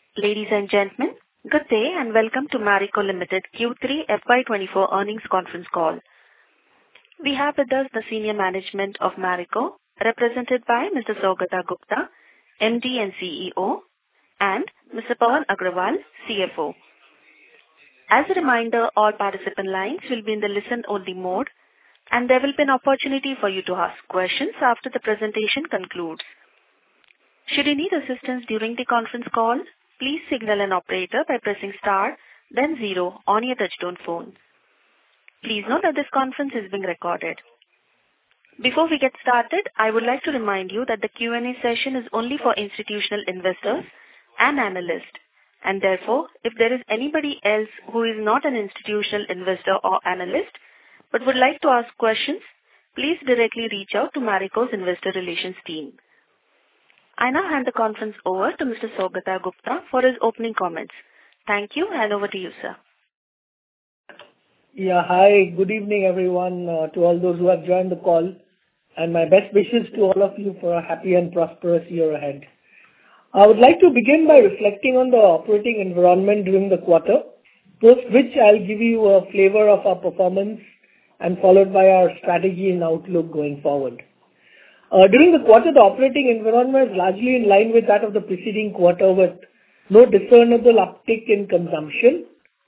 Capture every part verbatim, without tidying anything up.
Ladies and gentlemen, good day and welcome to Marico Limited Q three F Y twenty-four earnings conference call. We have with us the senior management of Marico, represented by Mister Saugata Gupta, M D and C E O, and Mister Pawan Agrawal, C F O. As a reminder, all participant lines will be in the listen-only mode, and there will be an opportunity for you to ask questions after the presentation concludes. Should you need assistance during the conference call, please signal an operator by pressing star, then zero on your touchtone phone. Please note that this conference is being recorded. Before we get started, I would like to remind you that the Q and A session is only for institutional investors and analysts, and therefore, if there is anybody else who is not an institutional investor or analyst but would like to ask questions, please directly reach out to Marico's investor relations team. I now hand the conference over to Mister Saugata Gupta for his opening comments. Thank you, and over to you, sir. Yeah, hi, good evening everyone, uh, to all those who have joined the call, and my best wishes to all of you for a happy and prosperous year ahead. I would like to begin by reflecting on the operating environment during the quarter, post which I'll give you a flavor of our performance and followed by our strategy and outlook going forward. Uh, during the quarter, the operating environment was largely in line with that of the preceding quarter, with no discernible uptick in consumption.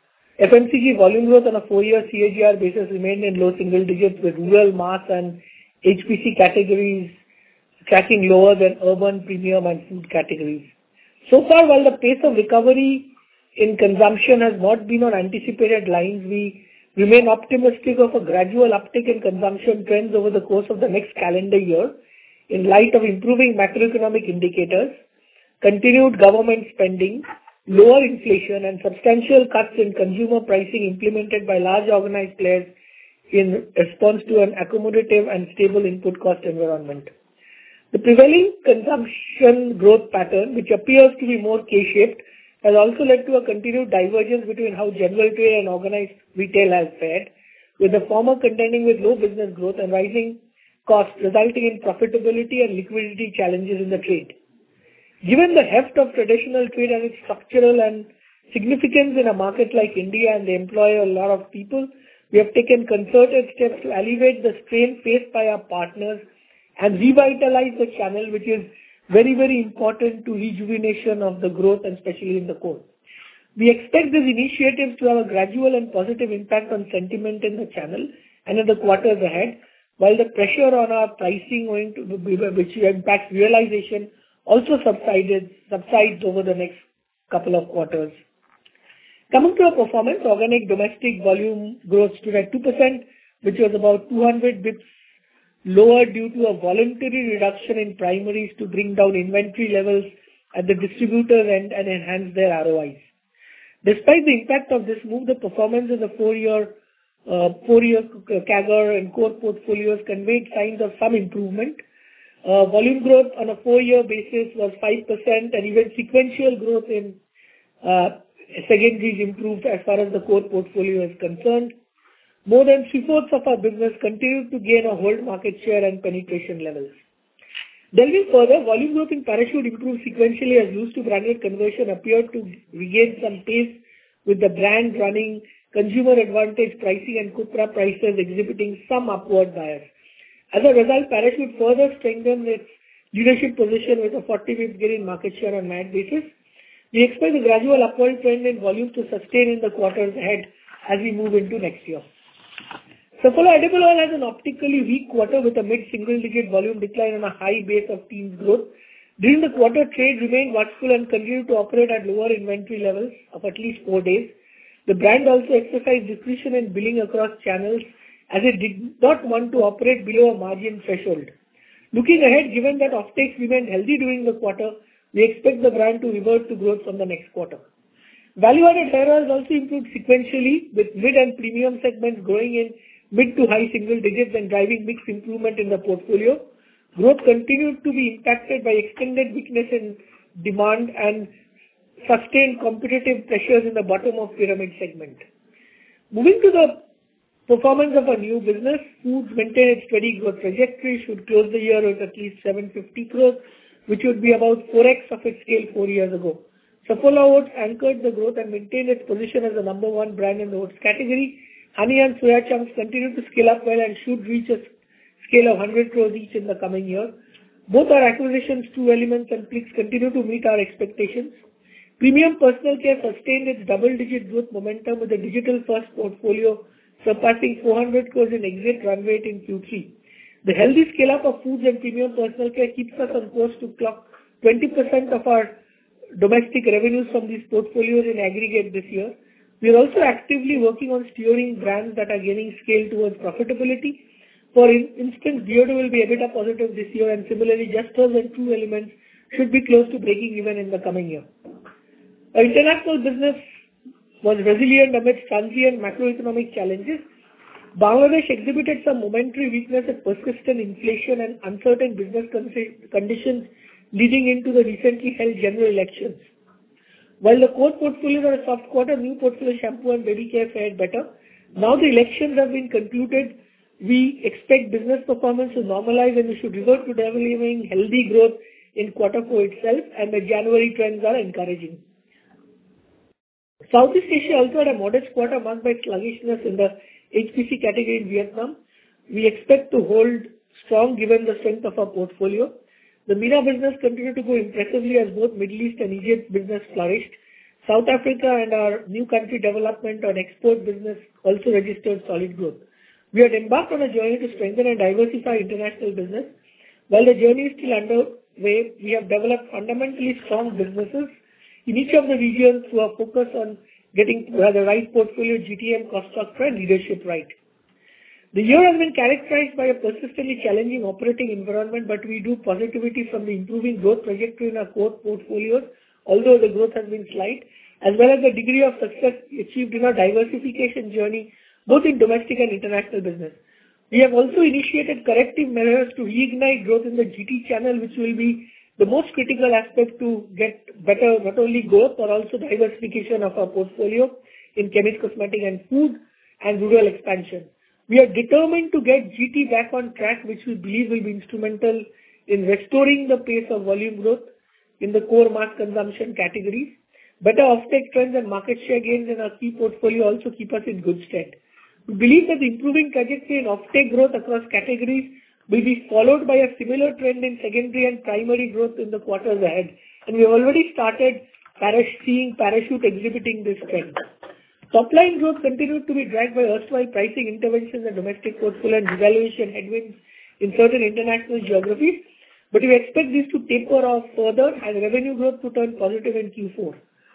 F M C G volume growth on a four-year C A G R basis remained in low single digits, with rural, mass and H P C categories tracking lower than urban, premium and food categories. So far, while the pace of recovery in consumption has not been on anticipated lines, we remain optimistic of a gradual uptick in consumption trends over the course of the next calendar year, in light of improving macroeconomic indicators, continued government spending, lower inflation and substantial cuts in consumer pricing implemented by large organized players in response to an accommodative and stable input cost environment. The prevailing consumption growth pattern, which appears to be more K-shaped, has also led to a continued divergence between how general trade and organized retail has fared, with the former contending with low business growth and rising costs, resulting in profitability and liquidity challenges in the trade. Given the heft of traditional trade and its structural and significance in a market like India, and they employ a lot of people, we have taken concerted steps to alleviate the strain faced by our partners and revitalize the channel, which is very, very important to rejuvenation of the growth, and especially in the core. We expect these initiatives to have a gradual and positive impact on sentiment in the channel and in the quarters ahead, while the pressure on our pricing going to be, which impacts realization, also subsided, subsides over the next couple of quarters. Coming to our performance, organic domestic volume growth stood at two percent, which was about two hundred basis points lower due to a voluntary reduction in primaries to bring down inventory levels at the distributors end and enhance their R O Is. Despite the impact of this move, the performance of the four-year uh, four-year C A G R and core portfolios conveyed signs of some improvement. Uh, volume growth on a four-year basis was five percent, and even sequential growth in uh, secondaries improved as far as the core portfolio is concerned. More than three-fourths of our business continued to gain or hold market share and penetration levels. Delving further, volume growth in Parachute improved sequentially as loose to branded conversion appeared to regain some pace, with the brand running consumer advantage pricing and copra prices exhibiting some upward bias. As a result, Parachute further strengthened its leadership position with a forty basis points gain in market share on M A T basis. We expect the gradual upward trend in volume to sustain in the quarters ahead as we move into next year. Saffola Edible Oil has an optically weak quarter with a mid-single-digit volume decline on a high base of teens growth. During the quarter, trade remained watchful and continued to operate at lower inventory levels of at least four days. The brand also exercised discretion in billing across channels, as it did not want to operate below a margin threshold. Looking ahead, given that offtakes remained healthy during the quarter, we expect the brand to revert to growth from the next quarter. Value-added hair oils also improved sequentially, with mid and premium segments growing in mid to high single digits and driving mix improvement in the portfolio. Growth continued to be impacted by extended weakness in demand and sustained competitive pressures in the bottom of pyramid segment. Moving to the performance of our new business, Foods maintained its steady growth trajectory, should close the year with at least seven hundred fifty crores, which would be about four x of its scale four years ago. Saffola Oats anchored the growth and maintained its position as the number one brand in the oats category. Honey and soya chunks continue to scale up well and should reach a scale of one hundred crores each in the coming year. Both our acquisitions, True Elements and Plix, continue to meet our expectations. Premium personal care sustained its double-digit growth momentum with a digital-first portfolio surpassing four hundred crores in exit run rate in Q three. The healthy scale-up of foods and premium personal care keeps us on course to clock twenty percent of our domestic revenues from these portfolios in aggregate this year. We are also actively working on steering brands that are gaining scale towards profitability. For instance, Beardo will be EBITDA positive this year, and similarly, Just Herbs and True Elements should be close to breaking even in the coming year. Our international business was resilient amidst transient macroeconomic challenges. Bangladesh exhibited some momentary weakness at persistent inflation and uncertain business conditions leading into the recently held general elections. While the core portfolios are a soft quarter, new portfolio shampoo and baby care fared better. Now the elections have been concluded, we expect business performance to normalize and we should revert to delivering healthy growth in quarter four itself, and the January trends are encouraging. Southeast Asia also had a modest quarter marked by sluggishness in the H P C category in Vietnam. We expect to hold strong given the strength of our portfolio. The MENA business continued to grow impressively as both Middle East and Egypt business flourished. South Africa and our new country development on export business also registered solid growth. We had embarked on a journey to strengthen and diversify international business. While the journey is still underway, we have developed fundamentally strong businesses in each of the regions through our focus on getting the right portfolio, G T M, cost structure, and leadership right. The year has been characterized by a persistently challenging operating environment, but we do positivity from the improving growth trajectory in our core portfolios, although the growth has been slight, as well as the degree of success achieved in our diversification journey, both in domestic and international business. We have also initiated corrective measures to reignite growth in the G T channel, which will be the most critical aspect to get better not only growth but also diversification of our portfolio in chemist, cosmetic and food and rural expansion. We are determined to get G T back on track, which we believe will be instrumental in restoring the pace of volume growth in the core mass consumption categories. Better offtake trends and market share gains in our key portfolio also keep us in good stead. We believe that the improving trajectory in offtake growth across categories will be followed by a similar trend in secondary and primary growth in the quarters ahead, and we have already started seeing Parachute exhibiting this trend. Top-line growth continued to be dragged by erstwhile pricing interventions in domestic portfolio and devaluation headwinds in certain international geographies, but we expect this to taper off further and revenue growth to turn positive in Q four.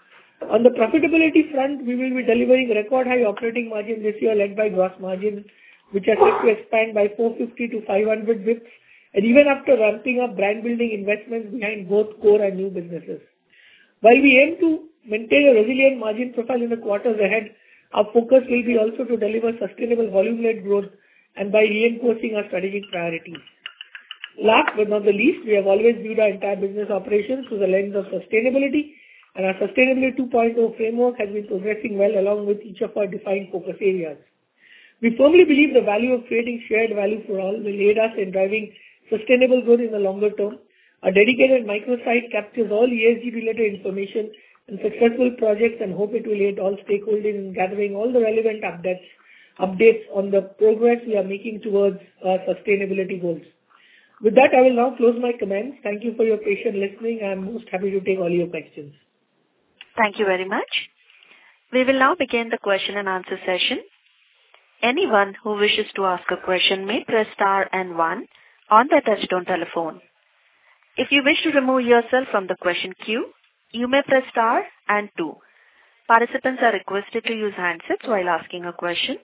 On the profitability front, we will be delivering record high operating margin this year led by gross margin, which are set to expand by four fifty to five hundred basis points, and even after ramping up brand building investments behind both core and new businesses. While we aim to maintain a resilient margin profile in the quarters ahead, our focus will be also to deliver sustainable volume-led growth and by reinforcing our strategic priorities. Last but not the least, we have always viewed our entire business operations through the lens of sustainability, and our Sustainability two point oh framework has been progressing well along with each of our defined focus areas. We firmly believe the value of creating shared value for all will aid us in driving sustainable growth in the longer term. Our dedicated microsite captures all E S G-related information and successful projects and hope it will aid all stakeholders in gathering all the relevant updates, updates on the progress we are making towards our sustainability goals. With that, I will now close my comments. Thank you for your patient listening. I am most happy to take all your questions. Thank you very much. We will now begin the question and answer session. Anyone who wishes to ask a question may press star and one on their touchtone telephone. If you wish to remove yourself from the question queue, you may press star and two. Participants are requested to use handsets while asking a question.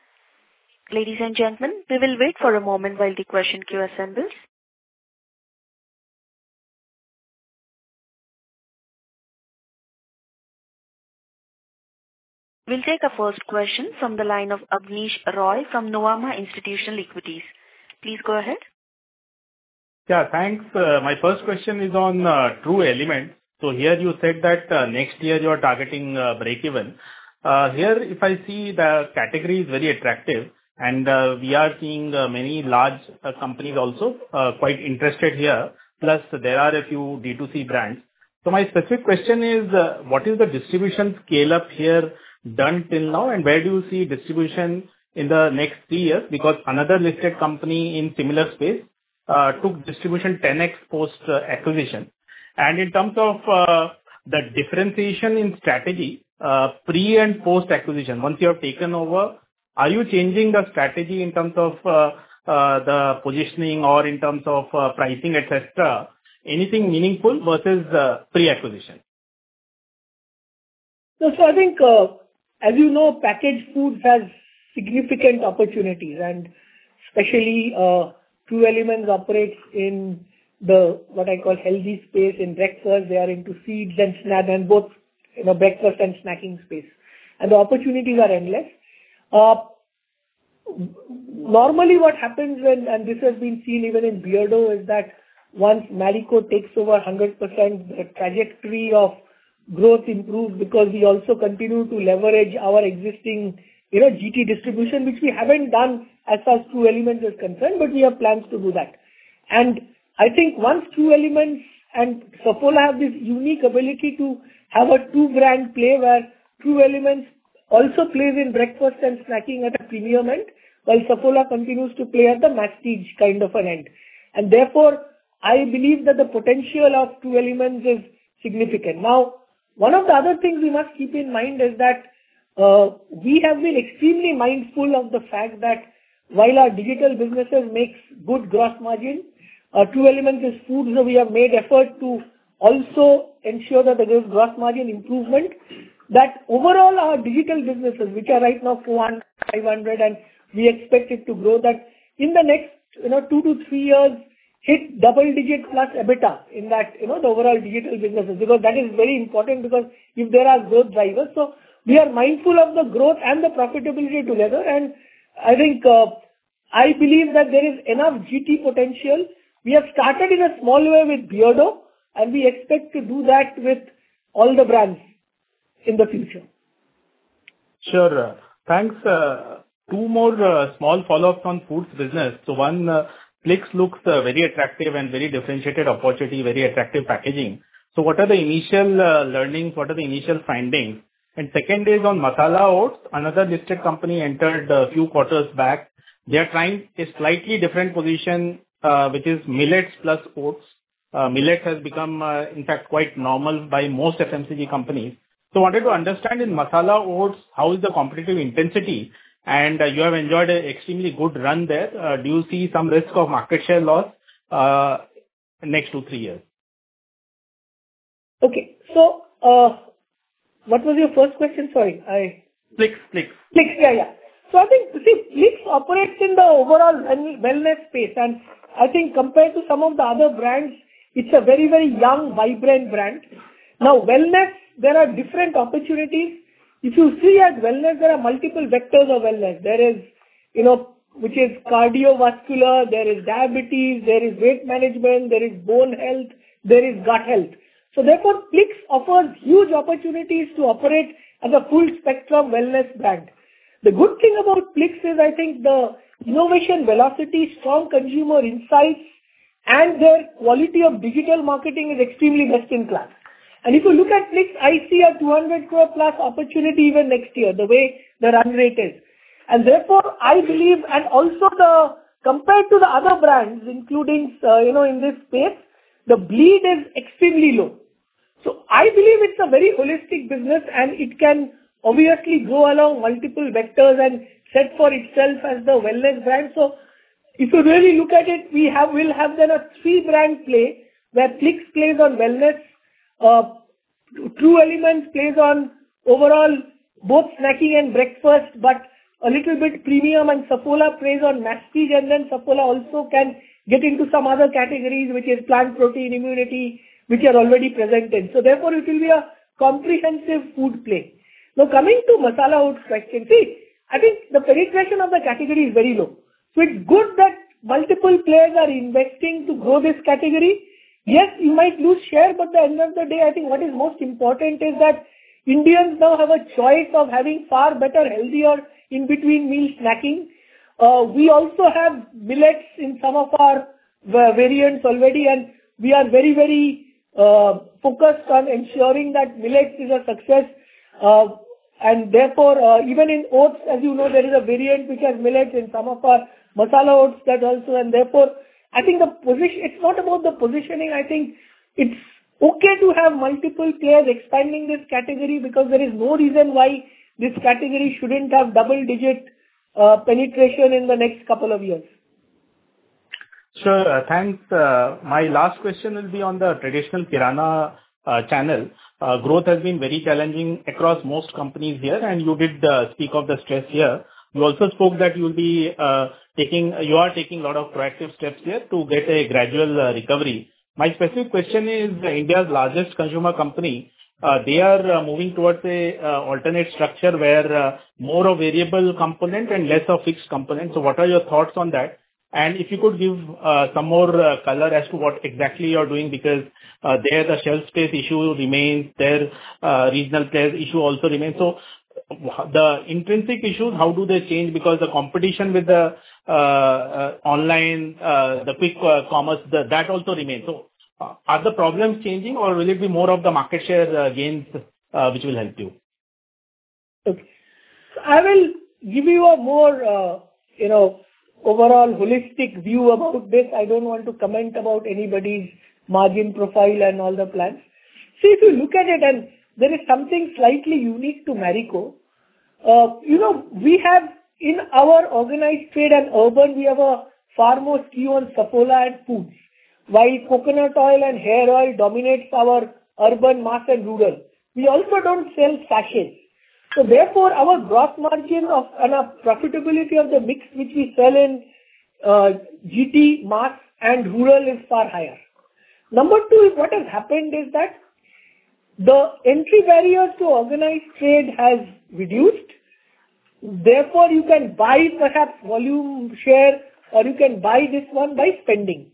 Ladies and gentlemen, we will wait for a moment while the question queue assembles. We'll take a first question from the line of Abneesh Roy from Nuvama Institutional Equities. Please go ahead. Yeah, thanks. Uh, my first question is on uh, True Elements. So here you said that uh, next year you are targeting uh, break-even. Uh, here, if I see the category is very attractive, and uh, we are seeing uh, many large uh, companies also uh, quite interested here. Plus, there are a few D two C brands. So my specific question is, uh, what is the distribution scale up here done till now, and where do you see distribution in the next three years? Because another listed company in similar space uh, took distribution ten x post uh, acquisition. And in terms of uh, the differentiation in strategy, uh, pre and post acquisition, once you have taken over, are you changing the strategy in terms of uh, uh, the positioning or in terms of uh, pricing, et cetera? Anything meaningful versus uh, pre-acquisition? No, so I think, uh, as you know, packaged foods has significant opportunities, and especially uh, True Elements operates in the what I call healthy space in breakfast. They are into seeds and snack and both, you know, breakfast and snacking space, and the opportunities are endless. Uh, normally, what happens when, and this has been seen even in Beardo, is that once Marico takes over one hundred percent, the trajectory of growth improves because we also continue to leverage our existing, you know, G T distribution, which we haven't done as far as True Elements is concerned, but we have plans to do that. And I think once True Elements and Saffola have this unique ability to have a two-brand play where True Elements also plays in breakfast and snacking at a premium end, while Saffola continues to play at the masstige kind of an end. And therefore, I believe that the potential of True Elements is significant. Now, one of the other things we must keep in mind is that uh, we have been extremely mindful of the fact that while our digital businesses makes good gross margin, uh, True Elements is food, so we have made effort to also ensure that there is gross margin improvement. That overall our digital businesses, which are right now four hundred, five hundred, and we expect it to grow, that in the next, you know, two to three years, hit double-digit plus EBITDA in that, you know, the overall digital businesses, because that is very important, because if there are growth drivers. So we are mindful of the growth and the profitability together, and I think, uh, I believe that there is enough G T potential. We have started in a small way with Beardo, and we expect to do that with all the brands in the future. Sure. uh, Thanks. uh, Two more uh, small follow-ups on foods business. So one, uh, Plix looks uh, very attractive and very differentiated opportunity, very attractive packaging. So what are the initial uh, learnings? What are the initial findings? And second is on masala oats. Another listed company entered a few quarters back. They are trying a slightly different position, uh, which is millets plus oats. Uh, Millet has become, uh, in fact, quite normal by most F M C G companies. So wanted to understand in masala oats, how is the competitive intensity? And uh, you have enjoyed an extremely good run there. Uh, do you see some risk of market share loss uh, next two, three years? Okay. So, uh, what was your first question? Sorry, I... Plix, Plix. Plix, yeah, yeah. So I think, see, Plix operates in the overall well- wellness space, and I think compared to some of the other brands, it's a very, very young, vibrant brand. Now, wellness, there are different opportunities. If you see at wellness, there are multiple vectors of wellness. There is, you know, which is cardiovascular, there is diabetes, there is weight management, there is bone health, there is gut health. So therefore, Plix offers huge opportunities to operate as a full spectrum wellness brand. The good thing about Plix is, I think, the innovation velocity, strong consumer insights, and their quality of digital marketing is extremely best in class. And if you look at Plix, I see a two hundred crore plus opportunity even next year, the way the run rate is. And therefore, I believe, and also the, compared to the other brands, including, uh, you know, in this space, the bleed is extremely low. So I believe it's a very holistic business, and it can obviously go along multiple vectors and set for itself as the wellness brand. So if you really look at it, we have, will have then a three brand play where Plix plays on wellness, uh, True Elements plays on overall both snacking and breakfast, but a little bit premium, and Saffola plays on masstige, and then Saffola also can get into some other categories, which is plant protein, immunity, which are already present in. So therefore, it will be a comprehensive food play. Now coming to masala oats question, see, I think the penetration of the category is very low. So it's good that multiple players are investing to grow this category. Yes, you might lose share, but at the end of the day, I think what is most important is that Indians now have a choice of having far better, healthier in-between meal snacking. Uh, we also have millets in some of our uh, variants already, and we are very, very uh, focused on ensuring that millets is a success. Uh, and therefore, uh, even in oats, as you know, there is a variant which has millets in some of our masala oats that also, and therefore, I think the position, it's not about the positioning. I think it's okay to have multiple players expanding this category because there is no reason why this category shouldn't have double-digit uh, penetration in the next couple of years. Sure. Uh, thanks. Uh, my last question will be on the traditional Kirana uh, channel. Uh, growth has been very challenging across most companies here, and you did uh, speak of the stress here. You also spoke that you will be uh, taking, you are taking a lot of proactive steps here to get a gradual uh, recovery. My specific question is uh, India's largest consumer company. Uh, they are uh, moving towards a uh, alternate structure where uh, more of variable component and less of fixed component. So, what are your thoughts on that? And if you could give uh, some more uh, color as to what exactly you are doing, because uh, there the shelf space issue remains, there uh, regional players issue also remains. So the intrinsic issues, how do they change? Because the competition with the uh, uh, online, uh, the quick uh, commerce, the, that also remains. So uh, are the problems changing, or will it be more of the market share uh, gains uh, which will help you? Okay. So I will give you a more, uh, you know, overall holistic view about this. I don't want to comment about anybody's margin profile and all the plans. See, if you look at it, and there is something slightly unique to Marico. Uh, you know, we have in our organized trade and urban, we have a far more skew on Saffola and foods, while coconut oil and hair oil dominates our urban, mass and rural. We also don't sell sachets. So therefore, our gross margin of and our profitability of the mix which we sell in uh, G T, mass and rural is far higher. Number two is what has happened is that the entry barriers to organized trade has reduced. Therefore, you can buy perhaps volume share or you can buy this one by spending.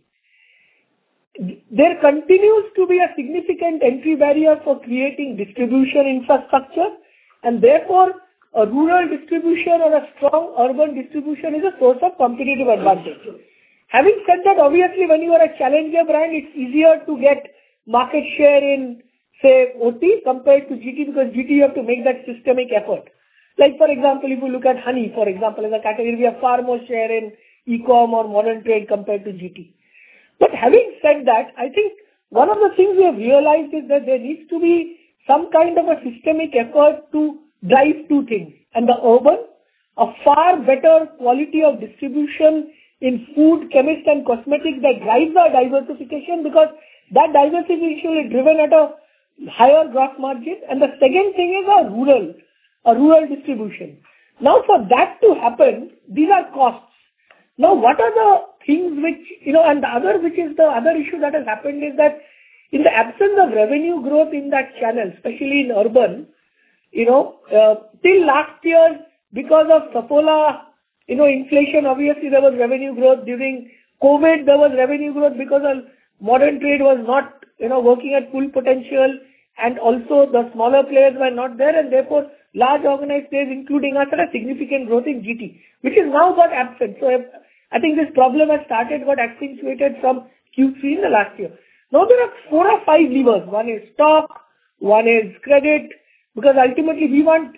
There continues to be a significant entry barrier for creating distribution infrastructure, and therefore a rural distribution or a strong urban distribution is a source of competitive advantage. Having said that, obviously when you are a challenger brand, it's easier to get market share in say O T compared to G T, because G T you have to make that systemic effort. Like for example, if you look at honey, for example, as a category, we have far more share in e-com or modern trade compared to G T. But having said that, I think one of the things we have realized is that there needs to be some kind of a systemic effort to drive two things. And the urban, a far better quality of distribution in food, chemist and cosmetics that drives our diversification, because that diversification is driven at a higher gross margin. And the second thing is a rural, a rural distribution. Now for that to happen, these are costs. Now what are the things which, you know, and the other, which is the other issue that has happened is that in the absence of revenue growth in that channel, especially in urban, you know, uh, till last year, because of Saffola, you know, inflation, obviously there was revenue growth. During COVID, there was revenue growth because of modern trade was not, you know, working at full potential, and also the smaller players were not there, and therefore large organized players, including us, had a significant growth in G T, which is now got absent. So if, I think this problem has started, got accentuated from Q three in the last year. Now there are four or five levers. One is stock, one is credit, because ultimately we want,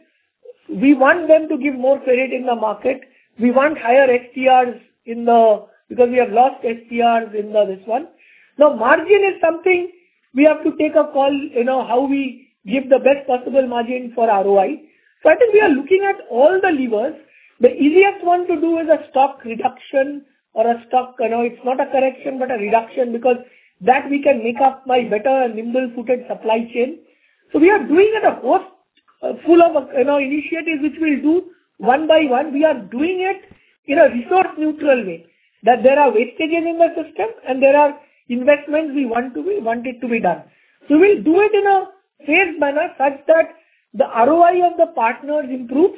we want them to give more credit in the market. We want higher S T Rs in the, because we have lost S T Rs in the, this one. Now margin is something we have to take a call, you know, how we give the best possible margin for R O I. So I think we are looking at all the levers. The easiest one to do is a stock reduction or a stock, you know, it's not a correction but a reduction, because that we can make up by better nimble-footed supply chain. So we are doing it a host uh, full of, you know, initiatives which we'll do one by one. We are doing it in a resource neutral way, that there are wastages in the system and there are investments we want to be, want it to be done. So we'll do it in a phased manner such that the R O I of the partners improves.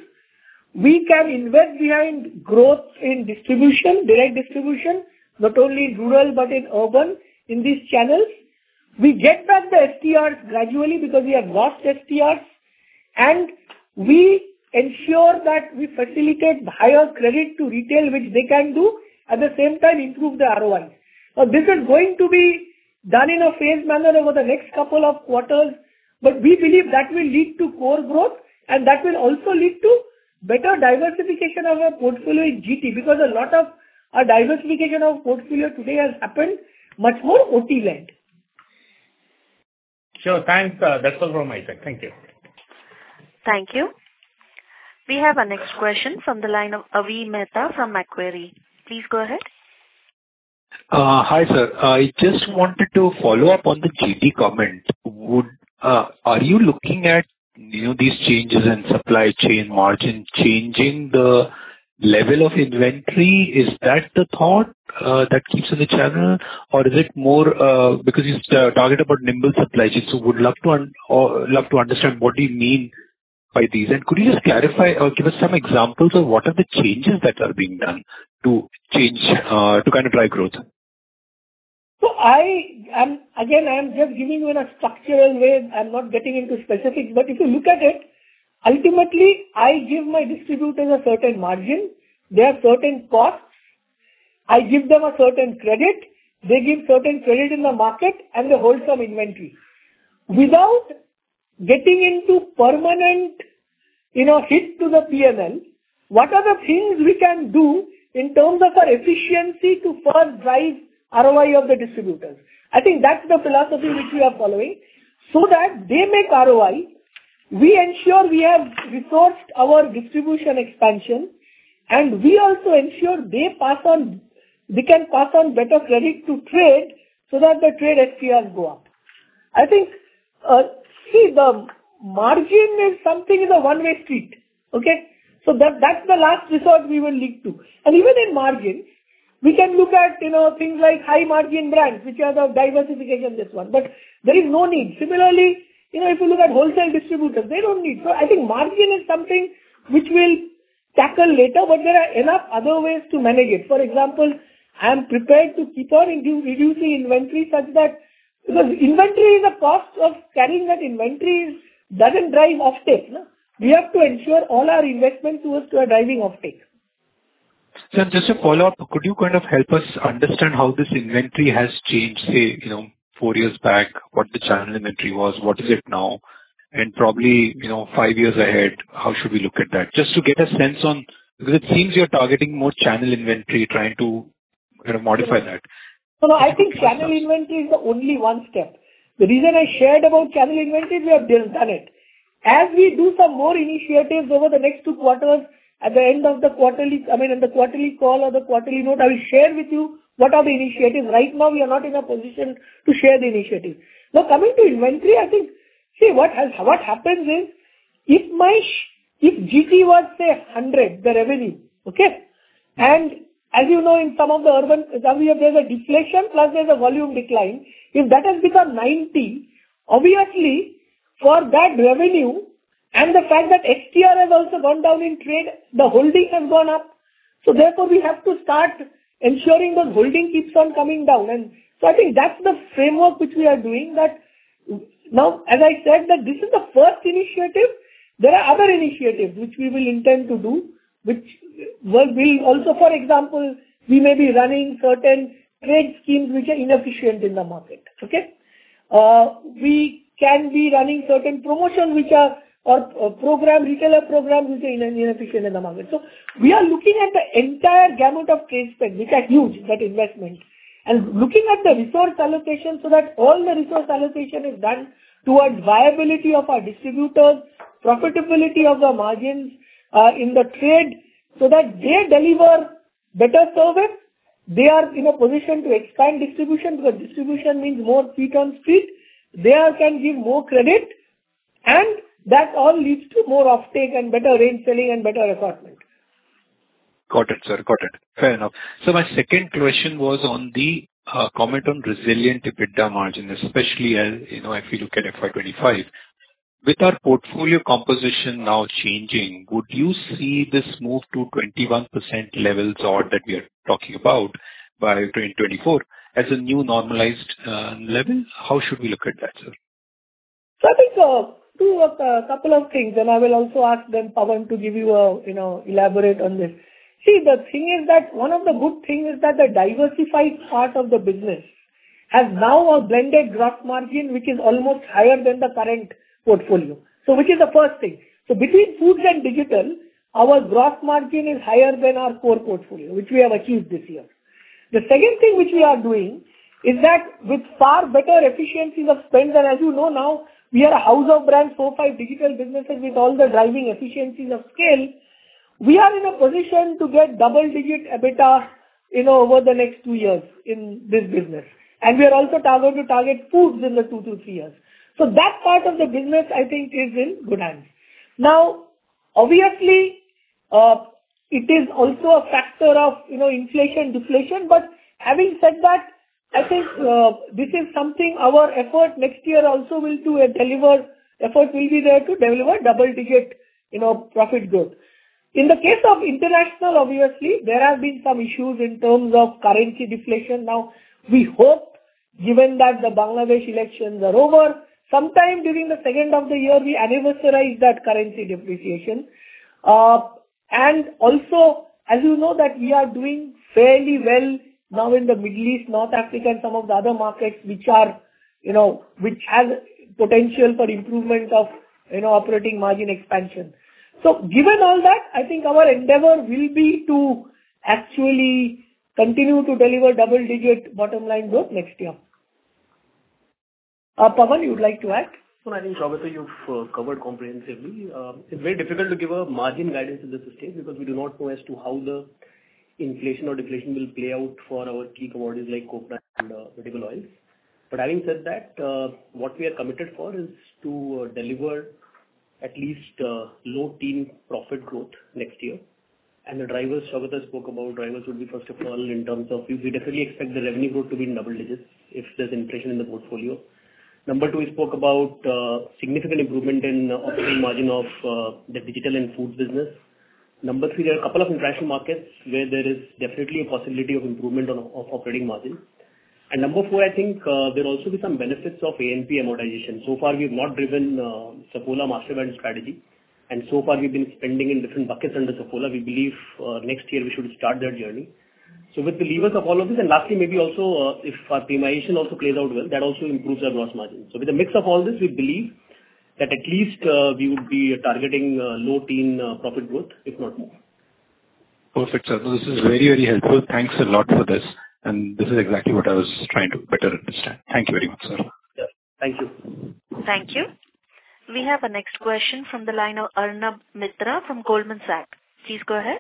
We can invest behind growth in distribution, direct distribution, not only in rural but in urban, in these channels. We get back the S T Rs gradually because we have lost S T Rs, and we ensure that we facilitate higher credit to retail, which they can do, at the same time improve the R O I. Now this is going to be done in a phased manner over the next couple of quarters. But we believe that will lead to core growth, and that will also lead to better diversification of our portfolio in G T, because a lot of our diversification of portfolio today has happened much more O T-led. Sure. Thanks. Uh, that's all from my side. Thank you. Thank you. We have our next question from the line of Avi Mehta from Macquarie. Please go ahead. Uh, Hi, sir. I just wanted to follow up on the G T comment. Would uh, Are you looking at, you know, these changes in supply chain margin changing the level of inventory? Is that the thought uh, that keeps in the channel? Or is it more uh, because you uh, target about nimble supply chain, so would love to un- or love to understand what do you mean by these? And could you just clarify or give us some examples of what are the changes that are being done to change, uh, to kind of drive growth? So I am, again, I am just giving you in a structural way. I'm not getting into specifics, but if you look at it, ultimately, I give my distributors a certain margin. There are certain costs. I give them a certain credit. They give certain credit in the market, and they hold some inventory. Without getting into permanent, you know, hit to the P and L, what are the things we can do in terms of our efficiency to first drive R O I of the distributors? I think that's the philosophy which we are following, so that they make R O I. We ensure we have resourced our distribution expansion, and we also ensure they pass on, they can pass on better credit to trade so that the trade S T Rs go up. I think, uh, see, the margin is something is a one-way street. Okay? So that, that's the last resort we will lead to. And even in margins, we can look at, you know, things like high margin brands, which are the diversification, this one. But there is no need. Similarly, you know, if you look at wholesale distributors, they don't need. So I think margin is something which we'll tackle later, but there are enough other ways to manage it. For example, I am prepared to keep on reducing inventory such that, because inventory is a cost of carrying that inventory doesn't drive offtake. No? We have to ensure all our investments towards to are driving offtake. So just a follow-up, could you kind of help us understand how this inventory has changed, say, you know, four years back, what the channel inventory was, what is it now, and probably, you know, five years ahead, how should we look at that? Just to get a sense on, because it seems you're targeting more channel inventory, trying to, you know, modify that. So no, I think channel inventory is the only one step. The reason I shared about channel inventory, we have done it. As we do some more initiatives over the next two quarters, at the end of the quarterly, I mean, in the quarterly call or the quarterly note, I will share with you what are the initiatives. Right now, we are not in a position to share the initiatives. Now, coming to inventory, I think, see, what has, what happens is, if my, if G T was, say, one hundred, the revenue, okay, and as you know, in some of the urban, there's a deflation plus there's a volume decline. If that has become ninety, obviously, for that revenue, and the fact that X T R has also gone down in trade, the holding has gone up. So therefore, we have to start ensuring that holding keeps on coming down. And so I think that's the framework which we are doing. That now, as I said, that this is the first initiative. There are other initiatives which we will intend to do, which will, will also, for example, we may be running certain trade schemes which are inefficient in the market. Okay, uh, we can be running certain promotions which are or uh, program, retailer programs which are inefficient in the market. So we are looking at the entire gamut of trade spend, which are huge, that investment, and looking at the resource allocation so that all the resource allocation is done towards viability of our distributors, profitability of the margins uh, in the trade, so that they deliver better service. They are in a position to expand distribution, because distribution means more feet on street. They are, can give more credit, and that all leads to more offtake and better range selling and better assortment. Got it, sir. Got it. Fair enough. So my second question was on the uh, comment on resilient EBITDA margin, especially as, you know, if we look at F Y twenty-five. With our portfolio composition now changing, would you see this move to twenty-one percent levels or that we are talking about by twenty twenty-four as a new normalized uh, level? How should we look at that, sir? So I think uh, do a, a couple of things, and I will also ask then Pawan to give you a, you know, elaborate on this. See, the thing is that one of the good things is that the diversified part of the business has now a blended gross margin which is almost higher than the current portfolio. So which is the first thing. So between foods and digital, our gross margin is higher than our core portfolio, which we have achieved this year. The second thing which we are doing is that with far better efficiencies of spend, and as you know now, we are a house of brands, four, five digital businesses with all the driving efficiencies of scale. We are in a position to get double-digit EBITDA, you know, over the next two years in this business. And we are also targeted to target foods in the two to three years. So that part of the business, I think, is in good hands. Now, obviously, uh, it is also a factor of, you know, inflation, deflation. But having said that, I think uh, this is something our effort next year also will to uh, deliver, effort will be there to deliver double-digit, you know, profit growth. In the case of international, obviously, there have been some issues in terms of currency deflation. Now, we hope, given that the Bangladesh elections are over, sometime during the second of the year, we anniversarize that currency depreciation. Uh, and also, as you know, that we are doing fairly well now in the Middle East, North Africa, and some of the other markets which are, you know, which has potential for improvement of, you know, operating margin expansion. So given all that, I think our endeavor will be to actually continue to deliver double-digit bottom line growth next year. Uh, Pawan, you would like to add? Well, I think, Saugata, you've uh, covered comprehensively. Uh, it's very difficult to give a margin guidance at this stage because we do not know as to how the inflation or deflation will play out for our key commodities like copra and uh, vegetable oils. But having said that, uh, what we are committed for is to uh, deliver at least uh, low teen profit growth next year. And the drivers Saugata spoke about, drivers would be first of all in terms of, we definitely expect the revenue growth to be in double digits if there's inflation in the portfolio. Number two, we spoke about uh, significant improvement in uh, operating margin of uh, the digital and foods business. Number three, there are a couple of international markets where there is definitely a possibility of improvement on of operating margin. And number four, I think uh, there will also be some benefits of A N P amortization. So far, we have not driven uh, Saffola master brand strategy. And so far, we've been spending in different buckets under Saffola. We believe uh, next year we should start that journey. So with the levers of all of this, and lastly, maybe also uh, if our premiumization also plays out well, that also improves our gross margin. So with a mix of all this, we believe that at least uh, we would be targeting uh, low teen uh, profit growth, if not more. Perfect, sir. This is very, very helpful. Thanks a lot for this. And this is exactly what I was trying to better understand. Thank you very much, sir. Yeah. Thank you. Thank you. We have a next question from the line of Arnab Mitra from Goldman Sachs. Please go ahead.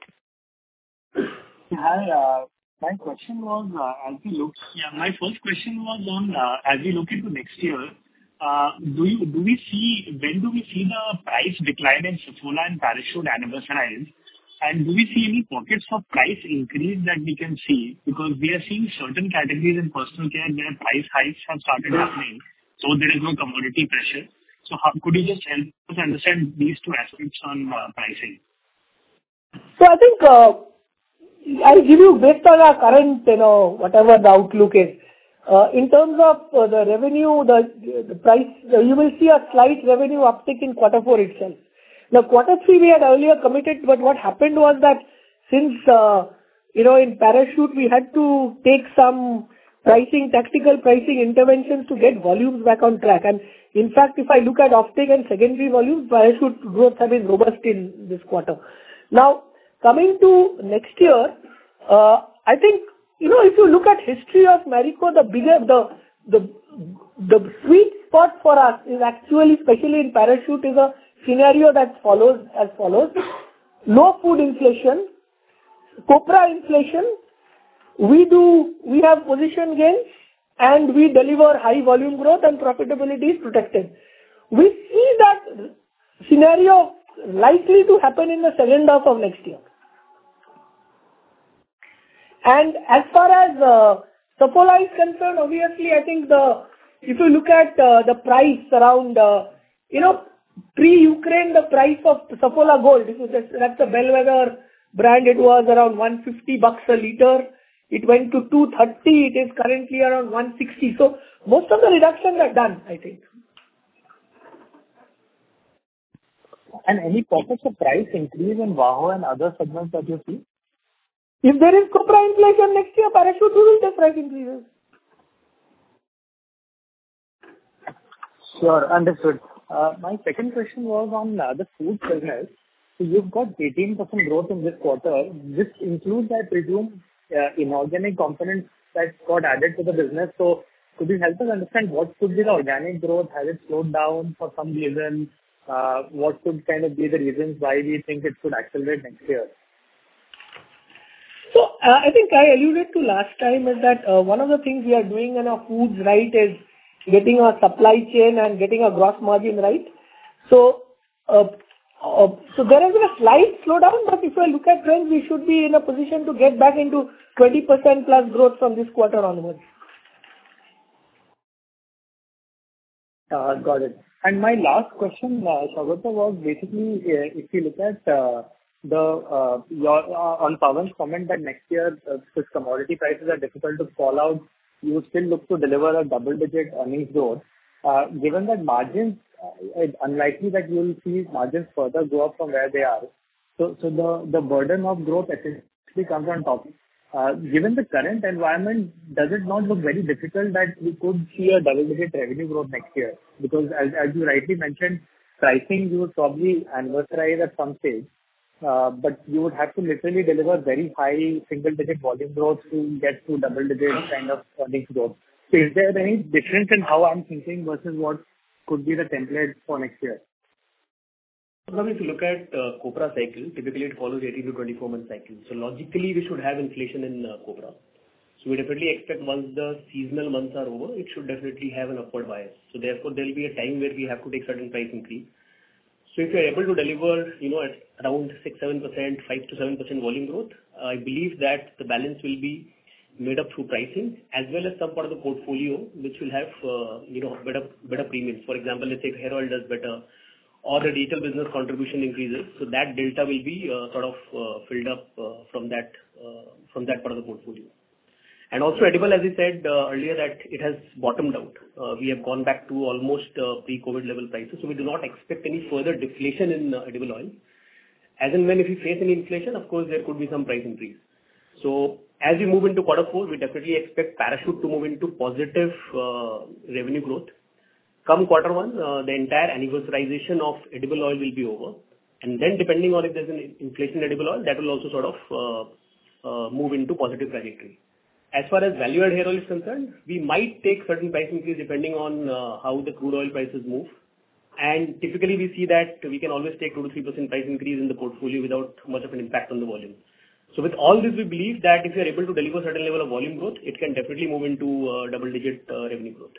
Hi. Uh, my question was, uh, as we look, yeah, my first question was on uh, as we look into next year. Uh, do you do we see when do we see the price decline in Saffola and Parachute anniversarize? And do we see any pockets of price increase that we can see? Because we are seeing certain categories in personal care where price hikes have started happening, so there is no commodity pressure. So how could you just help us understand these two aspects on uh, pricing? So I think uh, I'll give you based on our current, you know, whatever the outlook is. Uh, in terms of uh, the revenue, the, the price, uh, you will see a slight revenue uptick in quarter four itself. Now, quarter three we had earlier committed, but what happened was that since, uh, you know, in Parachute we had to take some pricing, tactical pricing interventions to get volumes back on track. And in fact, if I look at offtake and secondary volumes, Parachute growth have been robust in this quarter. Now, coming to next year, uh, I think, you know, if you look at history of Marico, the bigger, the, the, the sweet spot for us is actually, especially in Parachute, is a scenario that follows as follows. Low food inflation, copra inflation, we do, we have position gains and we deliver high volume growth and profitability is protected. We see that scenario likely to happen in the second half of next year. And as far as uh, Saffola is concerned, obviously, I think the, if you look at uh, the price around, uh, you know, pre-Ukraine, the price of Saffola Gold, that's the bellwether brand, it was around one hundred fifty bucks a liter. It went to two hundred thirty. It is currently around one hundred sixty. So most of the reductions are done, I think. And any pockets of price increase in VAHO and other segments that you see? If there is copra inflation next year, Parachute will take price increases. Sure. Understood. Uh, My second question was on uh, the food business. So you've got eighteen percent growth in this quarter. This includes, I presume, uh, inorganic components that got added to the business. So could you help us understand what could be the organic growth? Has it slowed down for some reason? Uh, What could kind of be the reasons why we think it could accelerate next year? So uh, I think I alluded to last time is that uh, one of the things we are doing in our foods right is getting our supply chain and getting our gross margin right. So uh, uh, so there has been a slight slowdown, but if you look at trends, we should be in a position to get back into twenty percent plus growth from this quarter onwards. Uh, Got it. And my last question, uh, Saugata, was basically, uh, if you look at uh, the uh, your uh, on Pawan's comment that next year, uh, since commodity prices are difficult to call out, you would still look to deliver a double-digit earnings growth. Uh, Given that margins, uh, it's unlikely that you will see margins further go up from where they are. So, so the the burden of growth essentially comes on top. Uh, Given the current environment, does it not look very difficult that we could see a double-digit revenue growth next year? Because as as you rightly mentioned, pricing you would probably anniversarize at some stage, uh, but you would have to literally deliver very high single-digit volume growth to get to double-digit kind of earnings growth. So is there any difference in how I'm thinking versus what could be the template for next year? Now, if you look at uh, copra cycle, typically it follows eighteen to twenty-four month cycle. So logically, we should have inflation in uh, copra. So we definitely expect once the seasonal months are over, it should definitely have an upward bias. So therefore, there will be a time where we have to take certain price increase. So if you are able to deliver, you know, at around six, seven percent, five to seven percent volume growth, uh, I believe that the balance will be made up through pricing as well as some part of the portfolio which will have, uh, you know, better better premiums. For example, let's say if hair oil does better, or the digital business contribution increases, so that delta will be uh, sort of uh, filled up uh, from that uh, from that part of the portfolio. And also edible, as I said uh, earlier, that it has bottomed out. Uh, we have gone back to almost uh, pre-COVID level prices, so we do not expect any further deflation in uh, edible oil. As and when if we face any inflation, of course, there could be some price increase. So as we move into quarter four, we definitely expect Parachute to move into positive uh, revenue growth. Come quarter one, uh, the entire anniversarization of edible oil will be over. And then depending on if there's an inflation in edible oil, that will also sort of uh, uh, move into positive trajectory. As far as value-added hair oil is concerned, we might take certain price increase depending on uh, how the crude oil prices move. And typically we see that we can always take two to three percent price increase in the portfolio without much of an impact on the volume. So with all this, we believe that if we are able to deliver certain level of volume growth, it can definitely move into uh, double-digit uh, revenue growth.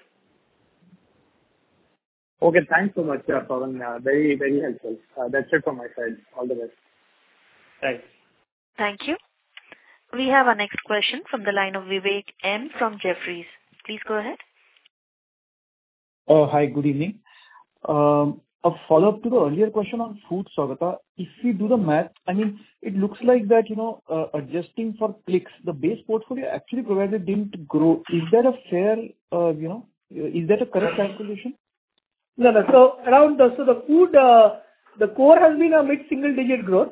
Okay, thanks so much, uh, Pawan. Uh, very, very helpful. Uh, that's it from my side. All the best. Thanks. Thank you. We have our next question from the line of Vivek M from Jefferies. Please go ahead. Uh, Hi, good evening. Um, A follow-up to the earlier question on food, Saugata. If we do the math, I mean, it looks like that, you know, uh, adjusting for clicks, the base portfolio actually provided didn't grow. Is that a fair, uh, you know, is that a correct calculation? No, no. So around the, so the food, uh, the core has been a mid-single digit growth.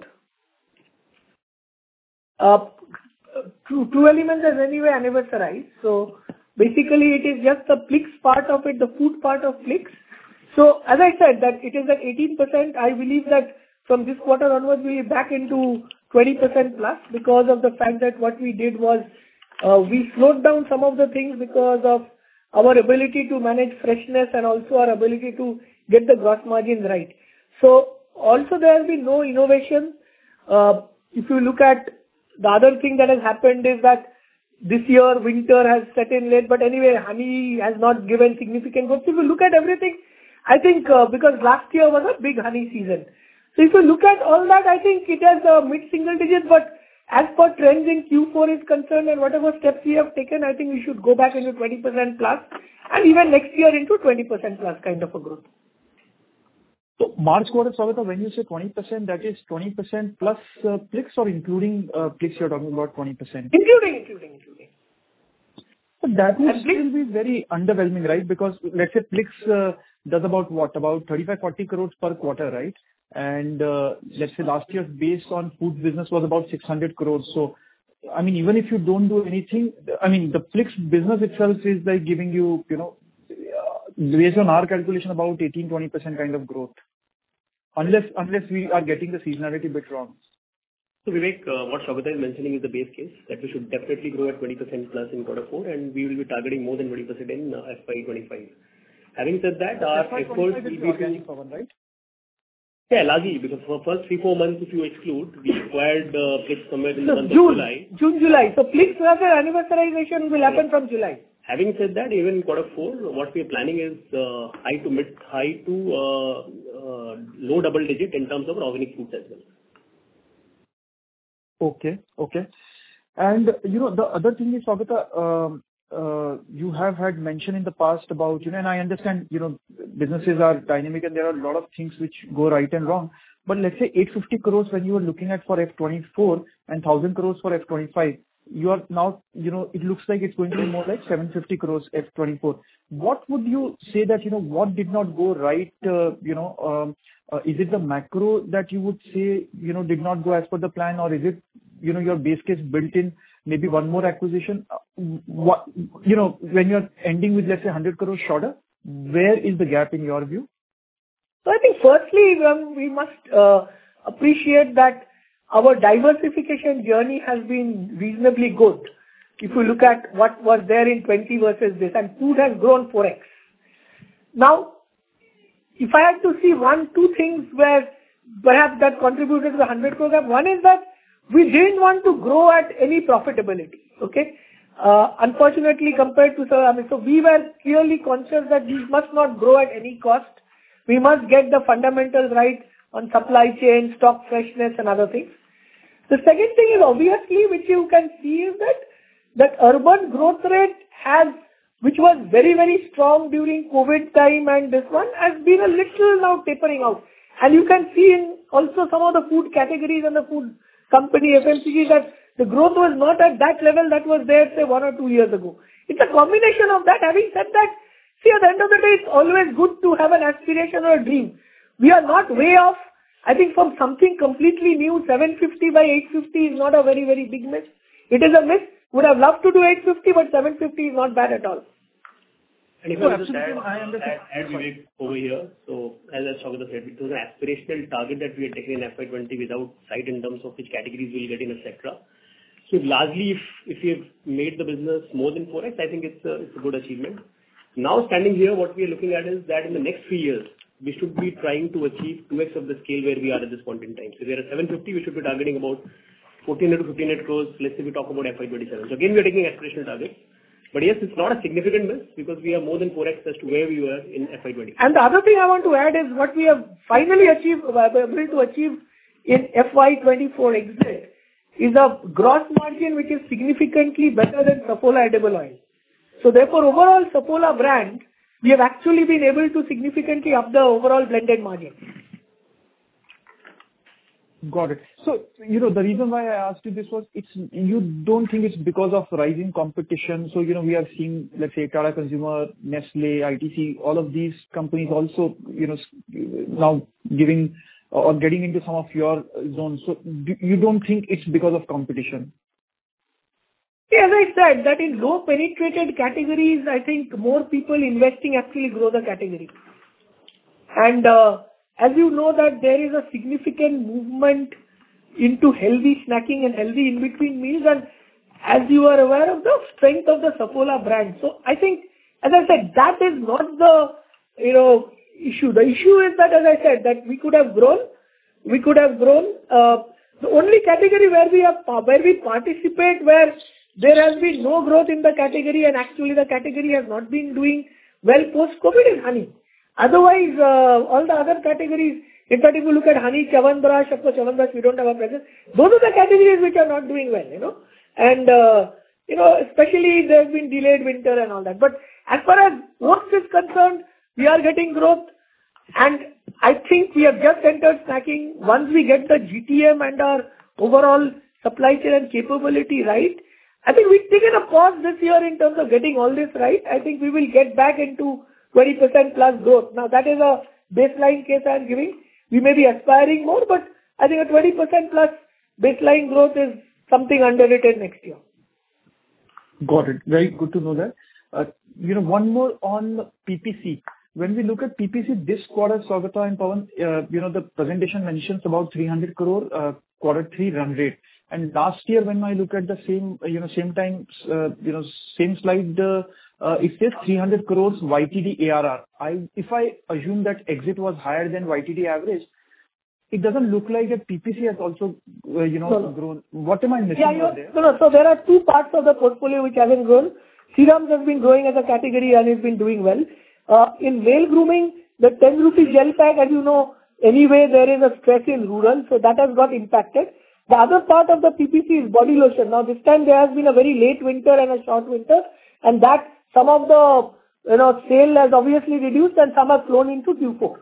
Uh, True, True Elements has anyway anniversarized. So basically it is just the Plix part of it, the food part of Plix. So as I said that it is at eighteen percent, I believe that from this quarter onwards we are back into twenty percent plus because of the fact that what we did was uh, we slowed down some of the things because of our ability to manage freshness and also our ability to get the gross margins right. So also there has been no innovation. Uh, if you look at the other thing that has happened is that this year winter has set in late, but anyway honey has not given significant growth. So if you look at everything, I think uh, because last year was a big honey season. So if you look at all that, I think it has a mid-single digit, but as per trends in Q four is concerned and whatever steps we have taken, I think we should go back into twenty percent plus and even next year into twenty percent plus kind of a growth. So March quarter, Saugata, when you say twenty percent, that is twenty percent plus uh, Plix or including uh, Plix, you're talking about twenty percent? Including, including, including. But that would And still Plix- be very underwhelming, right? Because let's say Plix uh, does about what? About thirty-five, forty crores per quarter, right? And uh, let's say last year's base on food business was about six hundred crores. So, I mean, even if you don't do anything, I mean, the Plix business itself is like giving you, you know, uh, based on our calculation, about eighteen to twenty percent kind of growth. Unless unless we are getting the seasonality bit wrong. So Vivek, uh, what Saugata is mentioning is the base case, that we should definitely grow at twenty percent plus in quarter four, and we will be targeting more than twenty percent in uh, F Y twenty-five. Having said that, our efforts will be organic power, right? Yeah, largely, because for first three, four months, if you exclude, we acquired uh, Plix somewhere in the So month June, of July. June, July. So Plix rather anniversarization will happen from July. Having said that, even in quarter four, what we are planning is uh, high to mid, high to uh, uh, low double digit in terms of organic foods as well. Okay, okay. And you know, the other thing is, Saugata, um, uh, you have had mentioned in the past about, you know, and I understand, you know, businesses are dynamic and there are a lot of things which go right and wrong. But let's say eight hundred fifty crores when you were looking at for F twenty-four and one thousand crores for F twenty-five, you are now, you know, it looks like it's going to be more like seven hundred fifty crores F twenty-four. What would you say that, you know, what did not go right? Uh, you know, um, uh, is it the macro that you would say, you know, did not go as per the plan, or is it, you know, your base case built in maybe one more acquisition? Uh, what, you know, when you're ending with, let's say, one hundred crores shorter, where is the gap in your view? So I think firstly, um, we must uh, appreciate that our diversification journey has been reasonably good. If you look at what was there in twenty versus this, and food has grown four x. Now, if I had to see one, two things where perhaps that contributed to the one hundred crore gap, one is that we didn't want to grow at any profitability, okay? Uh, unfortunately, compared to, so, I mean, so we were clearly conscious that we must not grow at any cost. We must get the fundamentals right on supply chain, stock freshness and other things. The second thing is obviously, which you can see, is that that urban growth rate has, which was very, very strong during COVID time, and this one has been a little now tapering out. And you can see in also some of the food categories and the food company F M C G that the growth was not at that level that was there, say, one or two years ago. It's a combination of that. Having said that, see, at the end of the day, it's always good to have an aspiration or a dream. We are not way off. I think from something completely new, seven fifty by eight fifty is not a very, very big miss. It is a miss. Would have loved to do eight fifty, but seven fifty is not bad at all. And if So I just add, I understand. add, add Vivek over here, so as Saugata said, it was an aspirational target that we had taken in F Y twenty without sight in terms of which categories we'll get in, et cetera. So largely, if if we have made the business more than four x, I think it's a, it's a good achievement. Now standing here, what we are looking at is that in the next three years, we should be trying to achieve two x of the scale where we are at this point in time. So if we are at seven fifty, we should be targeting about fourteen hundred to fifteen hundred crores. Let's say we talk about F Y twenty-seven. So again, we are taking aspirational targets. But yes, it's not a significant miss because we are more than four x as to where we were in F Y twenty. And the other thing I want to add is what we have finally achieved, able to achieve in F Y twenty-four exit is a gross margin which is significantly better than Saffola edible oil. So therefore, overall Saffola brand, we have actually been able to significantly up the overall blended margin. Got it. So, you know, the reason why I asked you this was, it's, you don't think it's because of rising competition. So, you know, we are seeing, let's say, Tata Consumer, Nestle, I T C, all of these companies also, you know, now giving or getting into some of your zones. So do, you don't think it's because of competition? As I said, that in low penetrated categories, I think more people investing actually grow the category. And, uh, as you know that there is a significant movement into healthy snacking and healthy in-between meals, and as you are aware of the strength of the Saffola brand. So I think, as I said, that is not the, you know, issue. The issue is that, as I said, that we could have grown, we could have grown. Uh, the only category where we have, where we participate, where there has been no growth in the category and actually the category has not been doing well post-COVID is honey. Otherwise, uh, all the other categories, in fact, if you look at honey, Chyawanprash, of course, Chyawanprash, we don't have a presence. Those are the categories which are not doing well, you know. And, uh, you know, especially there's been delayed winter and all that. But as far as oats is concerned, we are getting growth. And I think we have just entered snacking. Once we get the G T M and our overall supply chain and capability right, I think we've taken a pause this year in terms of getting all this right. I think we will get back into twenty percent plus growth. Now that is a baseline case I am giving. We may be aspiring more, but I think a twenty percent plus baseline growth is something underrated next year. Got it. Very good to know that. You know, one more on P P C. When we look at P P C this quarter, Saugata and Pawan, uh, you know, the presentation mentions about three hundred crore uh, quarter three run rate. And last year, when I look at the same, you know, same time, uh, you know, same slide, uh, uh, it says three hundred crores Y T D A R R. I, if I assume that exit was higher than Y T D average, it doesn't look like that P P C has also, uh, you know, no, no. grown. What am I missing yeah, over there? No, no. So there are two parts of the portfolio which haven't grown. Serums has been growing as a category and has been doing well. Uh, in male grooming, the ten rupee gel pack, as you know, anyway, there is a stress in rural, so that has got impacted. The other part of the P P C is body lotion. Now, this time there has been a very late winter and a short winter, and that some of the, you know, sale has obviously reduced and some have flown into Q four.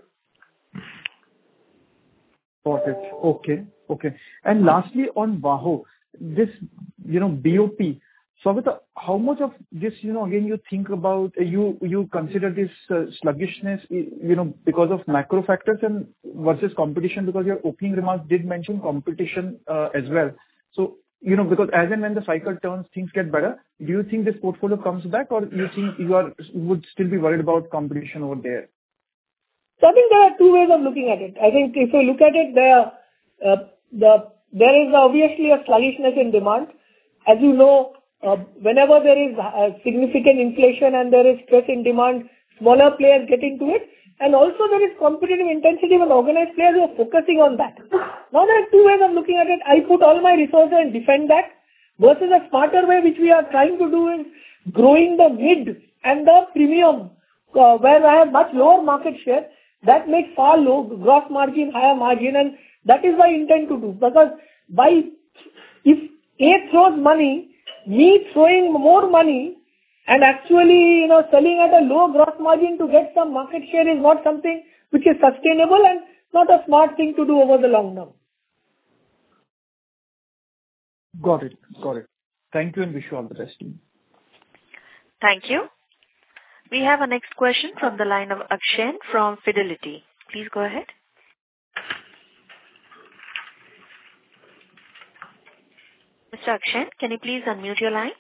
Got it. Okay. Okay. And lastly, on VAHO, this, you know, B O P. Saugata, how much of this, you know, again, you think about, you you consider this uh, sluggishness, you know, because of macro factors and versus competition, because your opening remarks did mention competition uh, as well. So, you know, because as and when the cycle turns, things get better. Do you think this portfolio comes back, or you think you are would still be worried about competition over there? So I think there are two ways of looking at it. I think if you look at it, there, uh, the there is obviously a sluggishness in demand. As you know, Uh, whenever there is uh, significant inflation and there is stress in demand, smaller players get into it. And also there is competitive intensity with organized players who are focusing on that. Now there are two ways of looking at it. I put all my resources and defend that, versus a smarter way which we are trying to do is growing the mid and the premium, uh, where I have much lower market share. That makes far low gross margin, higher margin, and that is what I intend to do. Because by, if A throws money, me throwing more money and actually, you know, selling at a low gross margin to get some market share is not something which is sustainable and not a smart thing to do over the long term. Got it. Got it. Thank you and wish you all the best. Thank you. We have a next question from the line of Akshen from Fidelity. Please go ahead. Mister Akshen, can you please unmute your line?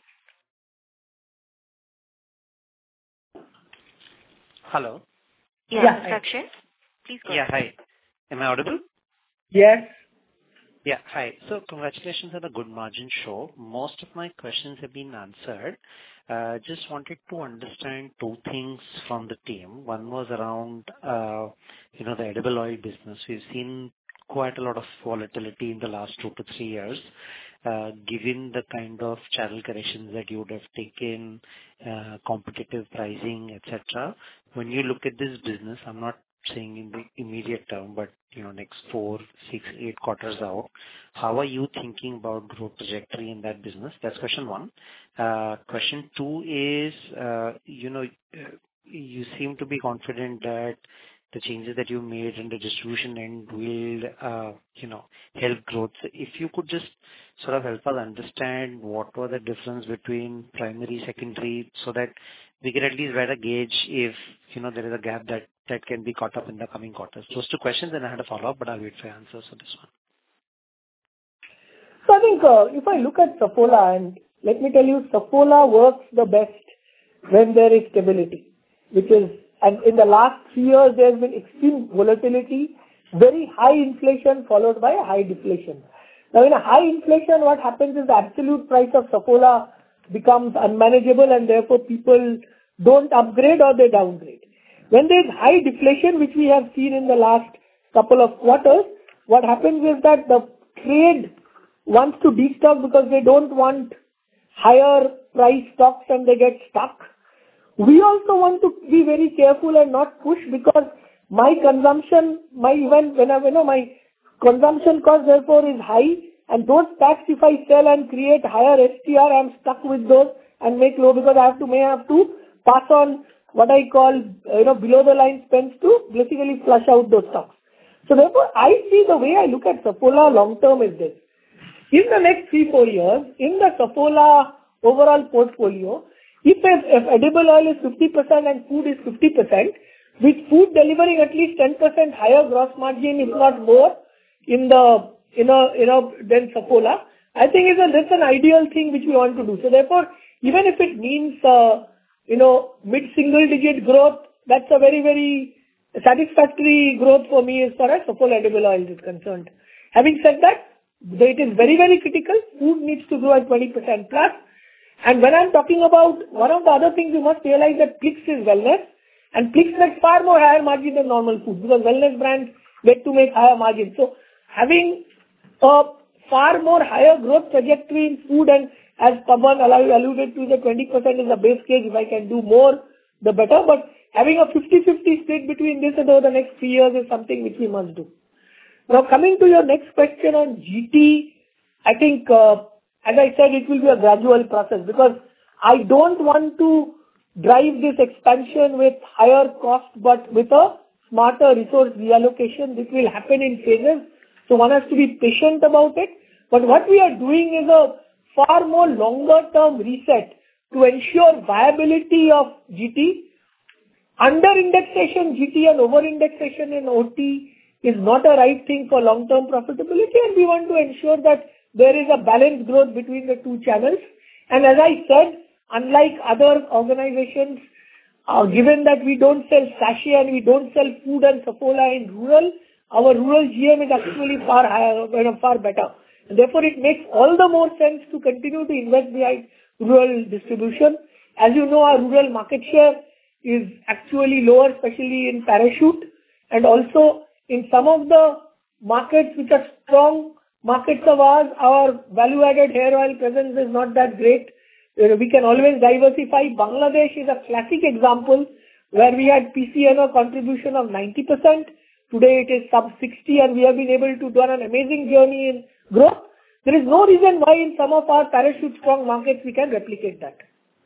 Hello. Yeah, yeah, Mister Akshen, please go yeah, ahead. hi. Am I audible? Yes. Yeah, hi. So congratulations on a good margin show. Most of my questions have been answered. Uh, just wanted to understand two things from the team. One was around, uh, you know, the edible oil business. We've seen quite a lot of volatility in the last two to three years. Uh, given the kind of channel corrections that you would have taken, uh, competitive pricing, et cetera. When you look at this business, I'm not saying in the immediate term, but, you know, next four, six, eight quarters out, how are you thinking about growth trajectory in that business? That's question one. Uh, question two is, uh, you know, you seem to be confident that the changes that you made in the distribution end will, uh, you know, help growth. So if you could just sort of help us understand what was the difference between primary, secondary, so that we can at least better gauge if, you know, there is a gap that, that can be caught up in the coming quarters. Those two questions, and I had a follow-up, but I'll wait for your answers for this one. So I think uh, if I look at Saffola, and let me tell you, Saffola works the best when there is stability, which is, and in the last three years, there has been extreme volatility, very high inflation followed by a high deflation. Now, in a high inflation, what happens is the absolute price of Saffola becomes unmanageable and therefore people don't upgrade or they downgrade. When there is high deflation, which we have seen in the last couple of quarters, what happens is that the trade wants to destock because they don't want higher price stocks and they get stuck. We also want to be very careful and not push, because my consumption, my even when I, you know, my consumption cost therefore is high, and those packs if I sell and create higher S T R, I'm stuck with those and make low, because I have to may have to pass on what I call, you know, below the line spends to basically flush out those stocks. So therefore, I see the way I look at Saffola long term is this. In the next three, four years, in the Saffola overall portfolio, if, if edible oil is fifty percent and food is fifty percent, with food delivering at least ten percent higher gross margin, if not more, in the, you know, you know, than Saffola, I think it's a, that's an ideal thing which we want to do. So therefore, even if it means uh, you know, mid-single digit growth, that's a very, very satisfactory growth for me as far as Saffola edible oil is concerned. Having said that, it is very, very critical. Food needs to grow at twenty percent plus. And when I'm talking about one of the other things, you must realize that Plix is wellness, and Plix makes far more higher margin than normal food because wellness brands get to make higher margin. So having a far more higher growth trajectory in food, and as Pawan alluded to, the twenty percent is the base case. If I can do more, the better. But having a fifty-fifty split between this and over the next three years is something which we must do. Now, coming to your next question on G T, I think, uh, as I said, it will be a gradual process because I don't want to drive this expansion with higher cost, but with a smarter resource reallocation. This will happen in phases. So one has to be patient about it. But what we are doing is a far more longer term reset to ensure viability of G T. Under indexation G T and over indexation in O T is not a right thing for long term profitability, and we want to ensure that there is a balanced growth between the two channels. And as I said, unlike other organizations, uh, given that we don't sell sachet and we don't sell food and Saffola in rural, our rural G M is actually far higher, far better. And therefore, it makes all the more sense to continue to invest behind rural distribution. As you know, our rural market share is actually lower, especially in Parachute, and also in some of the markets which are strong markets of ours, our value-added hair oil presence is not that great. We can always diversify. Bangladesh is a classic example where we had P C N O contribution of ninety percent. Today it is sub sixty, and we have been able to do an amazing journey in growth. There is no reason why in some of our Parachute strong markets we can replicate that.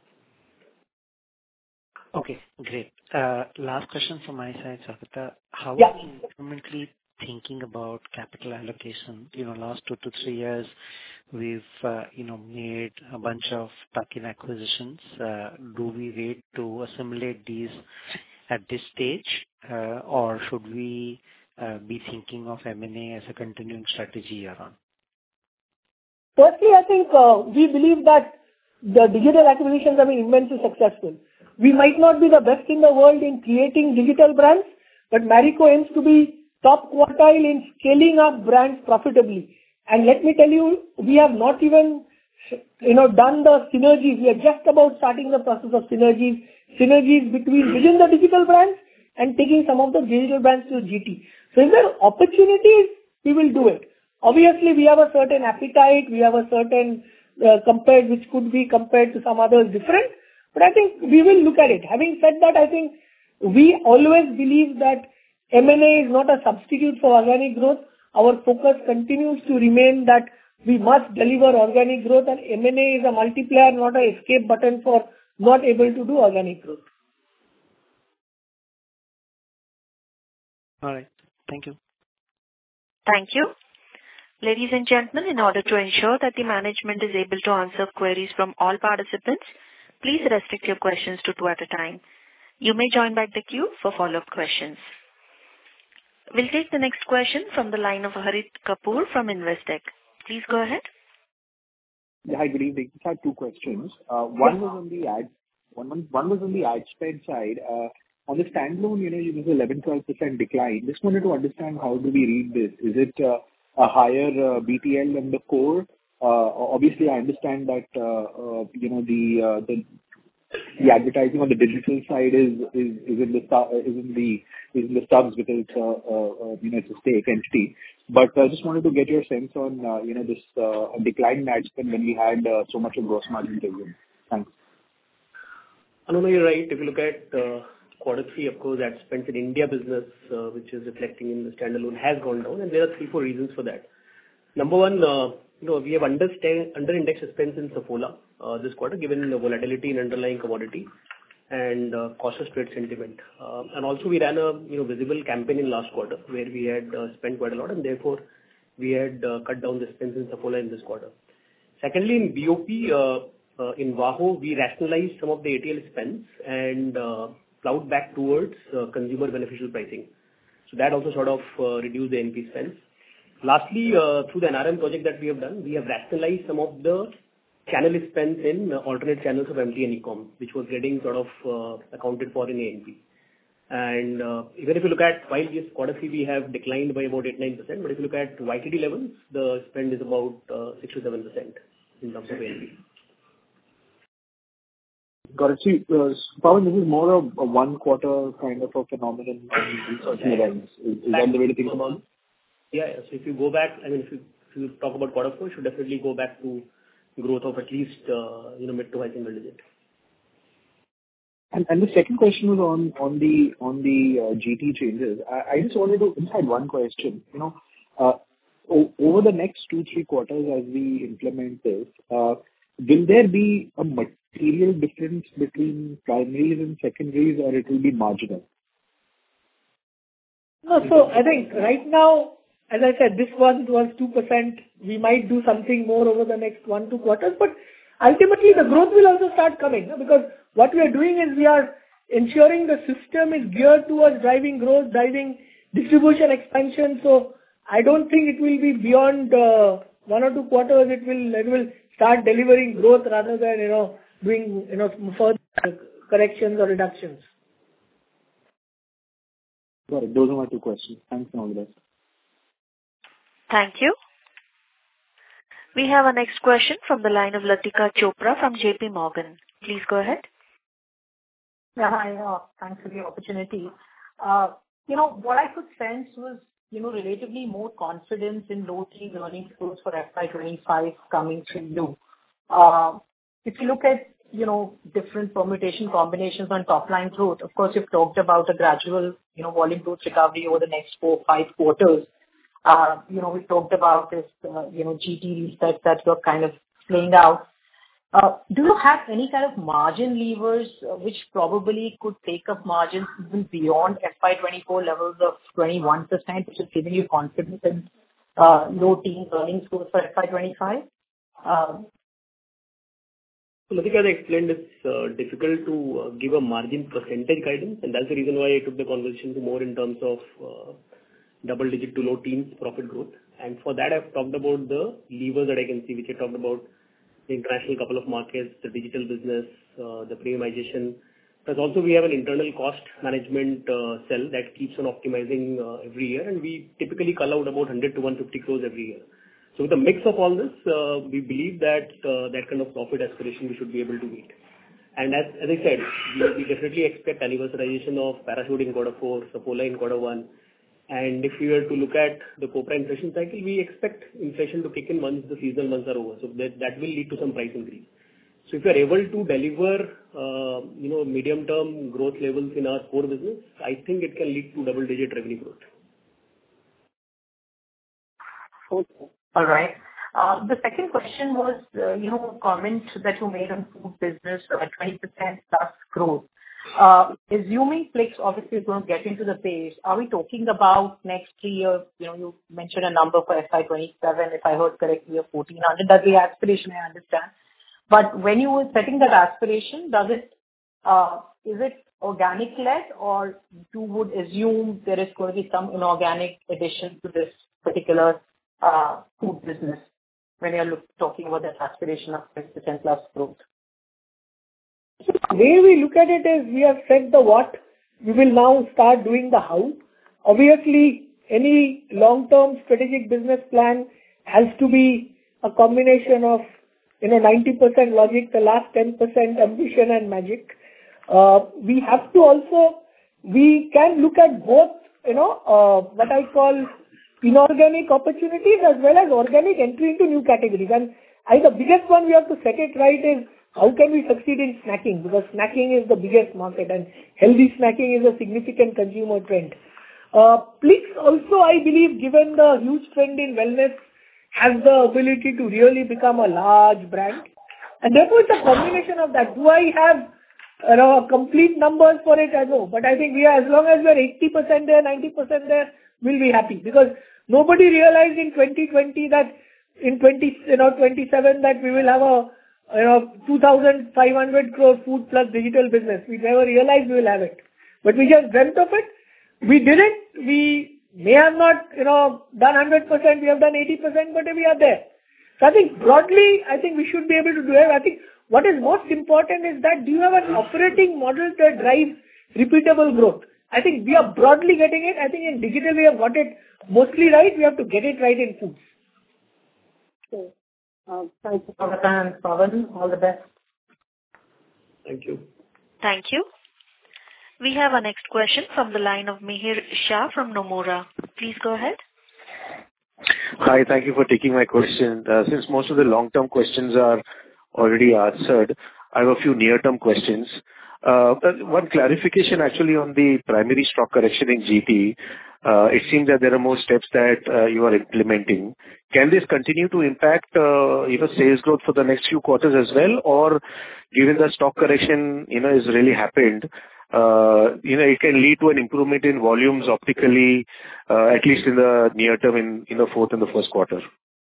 Okay, great. Uh, last question from my side, Saugata. How yeah. are you incrementally thinking about capital allocation? You know, last two to three years, we've, uh, you know, made a bunch of tuck-in acquisitions. Uh, do we wait to assimilate these at this stage, uh, or should we uh, be thinking of M and A as a continuing strategy year on? Firstly, I think uh, we believe that the digital acquisitions have been immensely successful. We might not be the best in the world in creating digital brands, but Marico aims to be top quartile in scaling up brands profitably. And let me tell you, we have not even, you know, done the synergies. We are just about starting the process of synergies, synergies between within the digital brands and taking some of the digital brands to G T. So if there are opportunities, we will do it. Obviously, we have a certain appetite, we have a certain uh, compared, which could be compared to some others different. But I think we will look at it. Having said that, I think we always believe that M and A is not a substitute for organic growth. Our focus continues to remain that we must deliver organic growth, and M and A is a multiplier, not an escape button for not able to do organic growth. All right. Thank you. Thank you. Ladies and gentlemen, in order to ensure that the management is able to answer queries from all participants, please restrict your questions to two at a time. You may join back the queue for follow-up questions. We'll take the next question from the line of Harit Kapoor from Investec. Please go ahead. Yeah, hi, good evening. I had two questions. Uh, one was on the ad, one, one, one was on the ad spend side. Uh, on the standalone, you know, it was eleven to twelve percent decline. Just wanted to understand how do we read this? Is it uh, a higher uh, B T L than the core? Uh, obviously, I understand that uh, uh, you know the uh, the the advertising on the digital side is is is in the is in the is in the subs because it's uh, uh, you know it's a stake entity. But I uh, just wanted to get your sense on uh, you know this uh, decline in ad spend when we had uh, so much of gross margin tailwind. Thanks. I don't know, you're right. If you look at uh, quarter three, of course, ad spend in India business, uh, which is reflecting in the standalone, has gone down, and there are three four reasons for that. Number one, uh, you know, we have under index expense in Saffola uh, this quarter, given the volatility in underlying commodity and uh, cautious trade sentiment. Uh, and also, we ran a you know visible campaign in last quarter where we had uh, spent quite a lot, and therefore we had uh, cut down the spends in Saffola in this quarter. Secondly, in B O P, uh, uh, in VAHO, we rationalized some of the A T L spends and uh, plowed back towards uh, consumer beneficial pricing. So that also sort of uh, reduced the N P spends. Lastly, uh, through the N R M project that we have done, we have rationalized some of the channel spends in alternate channels of M T and e-com, which was getting sort of uh, accounted for in A N P. And uh, even if you look at, while this quarter three we have declined by about eight to nine percent, but if you look at Y T D levels, the spend is about uh, six to seven percent in terms of A N P. Got it. See, uh, Pawan, this is more of a one quarter kind of a phenomenon in certain events. Is, is that the way to think about it? Yeah, yeah. So if you go back, I mean, if you, if you talk about quarter four, you should definitely go back to growth of at least, uh, you know, mid to high single digit. And, and the second question was on, on the, on the uh, G T changes. I, I just wanted to inside one question. You know, uh, o- over the next two, three quarters as we implement this, uh, will there be a material difference between primaries and secondaries, or it will be marginal? No, so I think right now, as I said, this was was two percent. We might do something more over the next one, two quarters, but ultimately the growth will also start coming, no? Because what we are doing is we are ensuring the system is geared towards driving growth, driving distribution expansion. So I don't think it will be beyond uh, one or two quarters. It will it will start delivering growth rather than, you know, doing, you know, further corrections or reductions. Got it. Those are my two questions. Thanks and all the best. Thank you. We have our next question from the line of Latika Chopra from J P Morgan. Please go ahead. Yeah, hi. Uh, thanks for the opportunity. Uh, you know, what I could sense was, you know, relatively more confidence in low-teens earnings growth for F Y twenty-five coming from you. Uh, if you look at, you know, different permutation combinations on top-line growth, of course, you've talked about a gradual, you know, volume growth recovery over the next four, five quarters. Uh, you know, we talked about this, uh, you know, G T reset that you're kind of playing out. Uh, do you have any kind of margin levers uh, which probably could take up margins even beyond F Y twenty-four levels of twenty-one percent, which is giving you confidence in uh, low teens earnings growth for F Y twenty-five? Um, So, Latika, as I explained, it's uh, difficult to uh, give a margin percentage guidance, and that's the reason why I took the conversation to more in terms of uh, double-digit to low teens profit growth. And for that, I've talked about the levers that I can see, which I talked about the international couple of markets, the digital business, uh, the premiumization. Plus, also we have an internal cost management uh, cell that keeps on optimizing uh, every year, and we typically call out about one hundred to one hundred fifty crores every year. So with a mix of all this, uh, we believe that uh, that kind of profit aspiration we should be able to meet. And as, as I said, we, we definitely expect anniversarization of Parachute in quarter four, Saffola in quarter one. And if we were to look at the copra inflation cycle, we expect inflation to kick in once the seasonal months are over. So that, that will lead to some price increase. So if you are able to deliver, uh, you know, medium-term growth levels in our core business, I think it can lead to double-digit revenue growth. Okay. All right. Uh, the second question was, uh, you know, a comment that you made on food business, uh, twenty percent plus growth. Uh, assuming Plix obviously is going to get into the base, are we talking about next three years? You know, you mentioned a number for F Y twenty-seven, if I heard correctly, of fourteen hundred. That's the aspiration, I understand. But when you were setting that aspiration, does it, uh, is it organic led, or you would assume there is going to be some inorganic addition to this particular uh, food business when you're look, talking about that aspiration of twenty percent plus growth? The way we look at it is we have said the what, we will now start doing the how. Obviously, any long-term strategic business plan has to be a combination of, you know, ninety percent logic, the last ten percent ambition and magic. Uh, we have to also, we can look at both, you know, uh, what I call inorganic opportunities as well as organic entry into new categories. And I, the biggest one we have to set it right is how can we succeed in snacking? Because snacking is the biggest market and healthy snacking is a significant consumer trend. Uh, Plix also, I believe, given the huge trend in wellness, has the ability to really become a large brand. And therefore, it's a combination of that. Do I have, you know, complete numbers for it? I know. But I think we are, as long as we are eighty percent there, ninety percent there, we'll be happy. Because nobody realized in twenty twenty that in twenty, you know, twenty-seven that we will have a, you know, two thousand five hundred crore food plus digital business. We never realized we will have it. But we just dreamt of it. We did it. We may have not, you know, done one hundred percent. We have done eighty percent, but we are there. So I think broadly, I think we should be able to do it. I think what is most important is that do you have an operating model that drives repeatable growth? I think we are broadly getting it. I think in digital we have got it mostly right. We have to get it right in foods. Okay. Uh, thank you, Saugata and Pawan. All the best. Thank you. Thank you. We have our next question from the line of Mihir Shah from Nomura. Please go ahead. Hi, thank you for taking my question. Uh, since most of the long-term questions are already answered, I have a few near-term questions. Uh, one clarification actually on the primary stock correction in G T. Uh, it seems that there are more steps that uh, you are implementing. Can this continue to impact uh, you know, sales growth for the next few quarters as well? Or given the stock correction you know, has really happened, Uh, you know, it can lead to an improvement in volumes optically, uh, at least in the near term, in, in the fourth and the first quarter.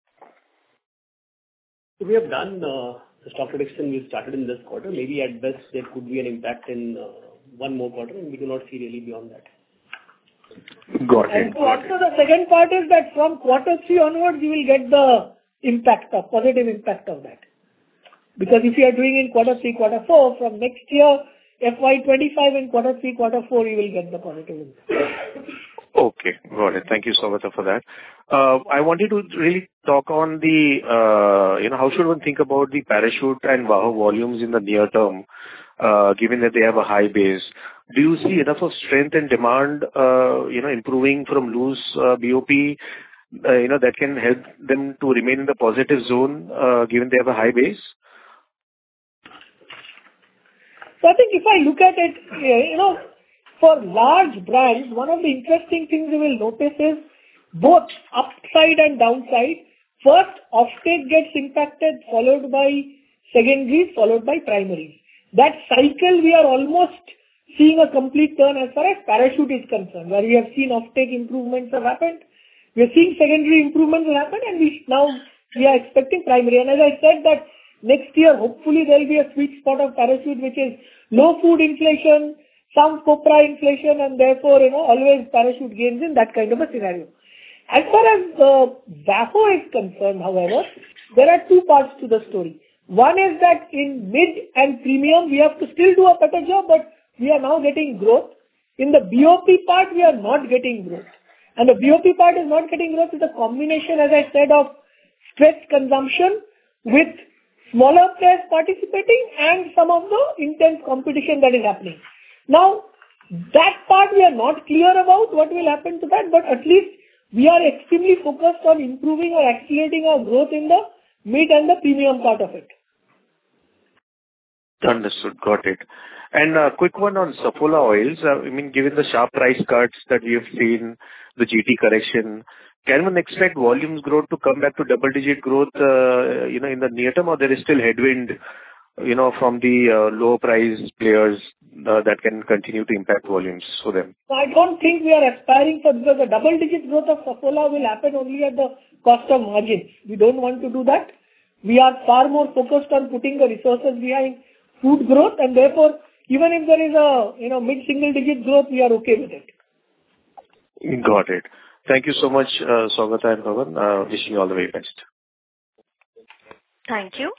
We have done uh, the stock reduction we started in this quarter. Maybe at best there could be an impact in uh, one more quarter, and we do not see really beyond that. Got it. And so also the second part is that from quarter three onwards, you will get the impact of, positive impact of that. Because if you are doing in quarter three, quarter four, from next year, F Y twenty-five in quarter three, quarter four, you will get the positive impact. Okay, got it. Thank you, Saugata, for that. Uh, I wanted to really talk on the, uh, you know, how should one think about the Parachute and VAHO volumes in the near term, uh, given that they have a high base? Do you see enough of strength and demand, uh, you know, improving from loose uh, B O P, uh, you know, that can help them to remain in the positive zone, uh, given they have a high base? So I think if I look at it, you know, for large brands, one of the interesting things you will notice is both upside and downside. First, offtake gets impacted, followed by secondaries, followed by primaries. That cycle we are almost seeing a complete turn as far as Parachute is concerned, where we have seen offtake improvements have happened. We are seeing secondary improvements will happen, and we now we are expecting primary. And as I said that next year, hopefully there will be a sweet spot of Parachute, which is low food inflation, some copra inflation, and therefore, you know, always Parachute gains in that kind of a scenario. As far as uh, VAHO is concerned, however, there are two parts to the story. One is that in mid and premium, we have to still do a better job, but we are now getting growth. In the B O P part, we are not getting growth. And the B O P part is not getting growth is a combination, as I said, of stretched consumption with smaller players participating and some of the intense competition that is happening. Now, that part we are not clear about what will happen to that, but at least we are extremely focused on improving or accelerating our growth in the mid and the premium part of it. Understood. Got it. And a quick one on Saffola oils. Uh, I mean, given the sharp price cuts that we have seen, the G T correction, can one expect volumes growth to come back to double-digit growth, uh, you know, in the near term, or there is still headwind, you know, from the uh, lower price players uh, that can continue to impact volumes for them? So I don't think we are aspiring for, because the double-digit growth of Saffola will happen only at the cost of margins. We don't want to do that. We are far more focused on putting the resources behind food growth, and therefore, even if there is a, you know, mid-single digit growth, we are okay with it. Got it. Thank you so much, uh, Saugata and Pawan. Uh, wishing you all the very best. Thank you.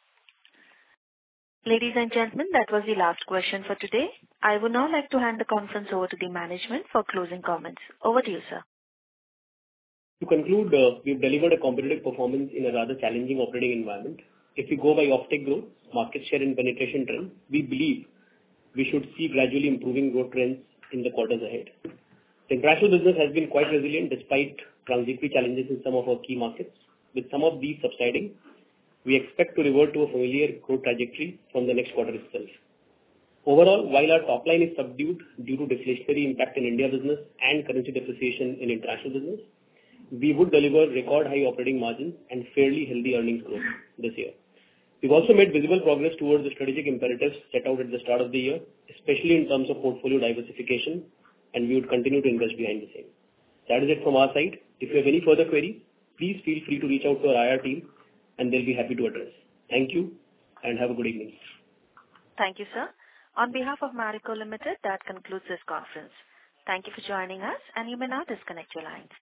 Ladies and gentlemen, that was the last question for today. I would now like to hand the conference over to the management for closing comments. Over to you, sir. To conclude, uh, we've delivered a competitive performance in a rather challenging operating environment. If we go by offtake growth, market share and penetration trend, we believe we should see gradually improving growth trends in the quarters ahead. The international business has been quite resilient despite transitory challenges in some of our key markets. With some of these subsiding, we expect to revert to a familiar growth trajectory from the next quarter itself. Overall, while our top line is subdued due to deflationary impact in India business and currency depreciation in international business, we would deliver record high operating margins and fairly healthy earnings growth this year. We've also made visible progress towards the strategic imperatives set out at the start of the year, especially in terms of portfolio diversification, and we would continue to invest behind the same. That is it from our side. If you have any further queries, please feel free to reach out to our I R team, and they'll be happy to address. Thank you, and have a good evening. Thank you, sir. On behalf of Marico Limited, that concludes this conference. Thank you for joining us, and you may now disconnect your lines.